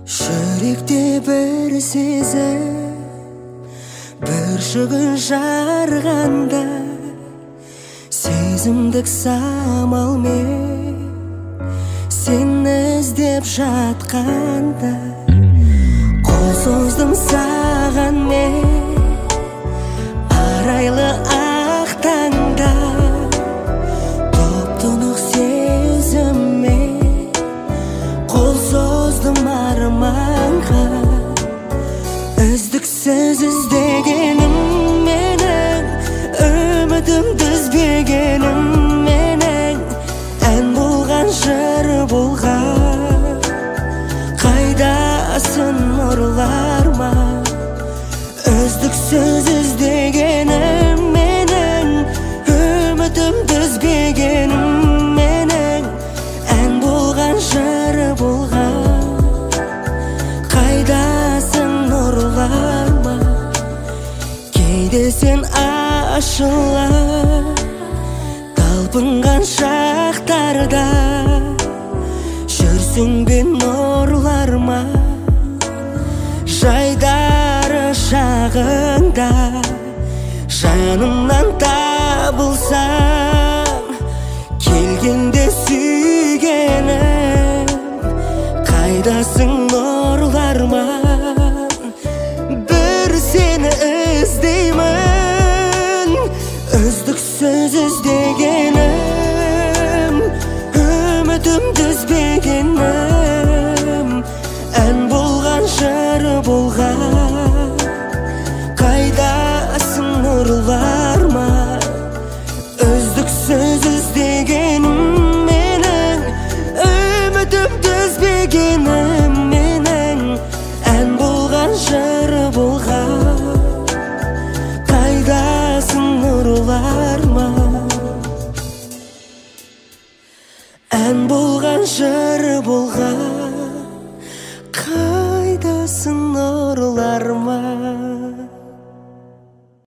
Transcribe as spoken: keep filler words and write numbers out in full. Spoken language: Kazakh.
Жүректе бір сезім, бір шүгін жарғанда, сезімдік самалмен сені іздеп жатқанда, қол создым саған мен арайлы ақ таңда. Топ-тұнық сезіммен қол создым арманға. Үздіксіз іздегенім менің, үмітімді үзбегенім менің, ән болған жыр болған. Қайдасың нұрлар ма? Үздіксіз іздегенім менің, үмітімді үзбегенім менің, ән болған жыр болған. Қайдасың нұрлар ма? Кейде сен ашыла талпынған шақтарда, жүрсің бе нұрлар ма? Жайдары шағында жанымнан табылсаң, келгенде сүйгенім, қайдасың нұрлар ма? Бір сені іздеймін, үздіксіз іздегенім, үмітімді үзбегенім, ән болған жыр болған. Қайдасың нұрлар ма? Үздіксіз іздегенім менің, үмітімді үзбегенім менің, ән болған жыр болған. Қайдасың нұрлар ма? Ән болған жыр болған. Қайдасың